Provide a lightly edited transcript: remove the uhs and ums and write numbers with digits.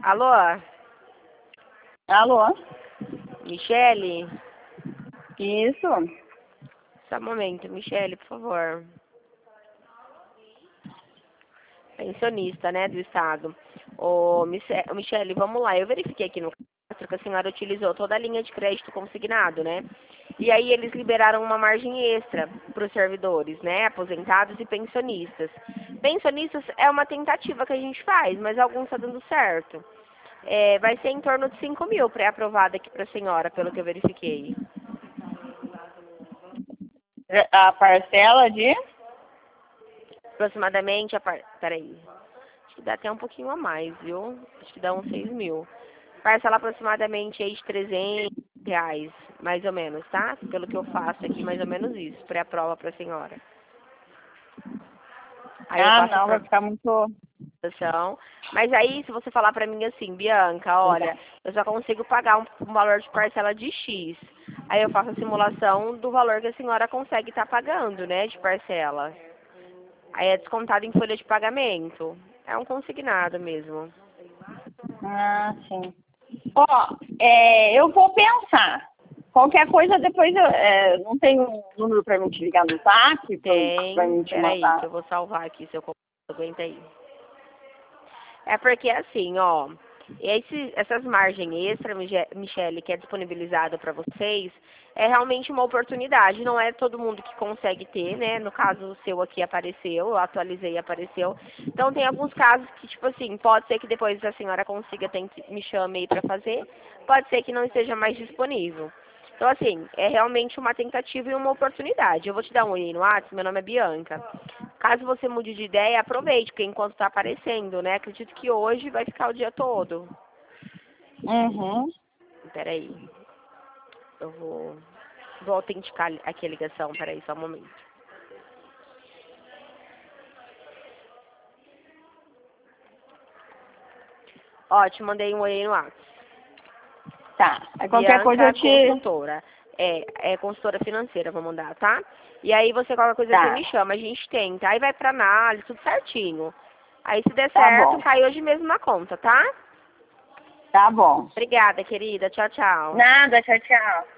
Alô? Alô? Michele? Isso. Só um momento, Michele, por favor. Pensionista, né, do Estado. Michele, vamos lá. Eu verifiquei aqui no cadastro que a senhora utilizou toda a linha de crédito consignado, né? E aí eles liberaram uma margem extra para os servidores, né? Aposentados e pensionistas. Pensionistas é uma tentativa que a gente faz, mas alguns está dando certo. Vai ser em torno de 5 mil pré-aprovada aqui para a senhora, pelo que eu verifiquei. A parcela de? Aproximadamente, peraí, acho que dá até um pouquinho a mais, viu? Acho que dá uns 6 mil. Parcela aproximadamente aí de R$ 300, mais ou menos, tá? Pelo que eu faço aqui, mais ou menos isso, pré-prova para a senhora. Aí eu passo Não, vai para ficar muito... Mas aí, se você falar pra mim assim, Bianca, olha, eu só consigo pagar um valor de parcela de X. Aí eu faço a simulação do valor que a senhora consegue estar pagando, né, de parcela. Aí é descontado em folha de pagamento. É um consignado mesmo. Sim. Ó, eu vou pensar. Qualquer coisa depois não tem um número para mim te ligar no zap? Para Tem, mim te peraí, que mandar. eu vou salvar aqui, se eu aguenta aí. É porque assim, ó, essas margens extra, Michele, que é disponibilizada para vocês, é realmente uma oportunidade. Não é todo mundo que consegue ter, né? No caso, o seu aqui apareceu, eu atualizei e apareceu. Então, tem alguns casos que, tipo assim, pode ser que depois a senhora consiga, me chame aí para fazer, pode ser que não esteja mais disponível. Então, assim, é realmente uma tentativa e uma oportunidade. Eu vou te dar um oi no WhatsApp, meu nome é Bianca. Caso você mude de ideia, aproveite, porque enquanto está aparecendo, né? Acredito que hoje vai ficar o dia todo. Uhum. Peraí. Eu vou autenticar aqui a ligação. Peraí, só um momento. Ó, te mandei um oi no WhatsApp. Tá. Aí qualquer coisa eu te... Consultora. É consultora financeira, vou mandar, tá? E aí qualquer coisa Tá. você me chama, a gente tenta. Aí vai pra análise, tudo certinho. Aí se der Tá certo, bom. cai hoje mesmo na conta, tá? Tá bom. Obrigada, querida. Tchau, tchau. Nada, tchau, tchau.